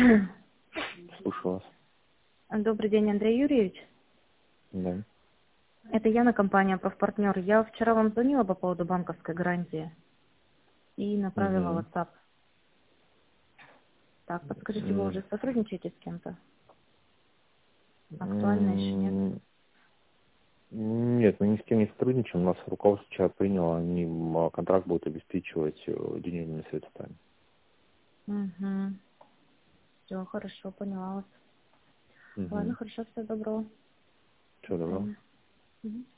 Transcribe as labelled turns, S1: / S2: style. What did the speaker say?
S1: Слушаю вас.
S2: Добрый день, Андрей Юрьевич.
S1: Да.
S2: Это Яна, компания «Профпартнер». Я вчера вам звонила по поводу банковской гарантии и направила
S1: Угу.
S2: WhatsApp. Так, подскажите, вы уже сотрудничаете с кем-то? Актуально еще нет?
S1: Нет, мы ни с кем не сотрудничаем. У нас руководство вчера приняло, контракт будет обеспечивать денежными средствами.
S2: Угу. Все, хорошо, поняла вас.
S1: Угу.
S2: Ладно, хорошо, всего доброго. До
S1: Всего доброго.
S2: свидания. Мгм.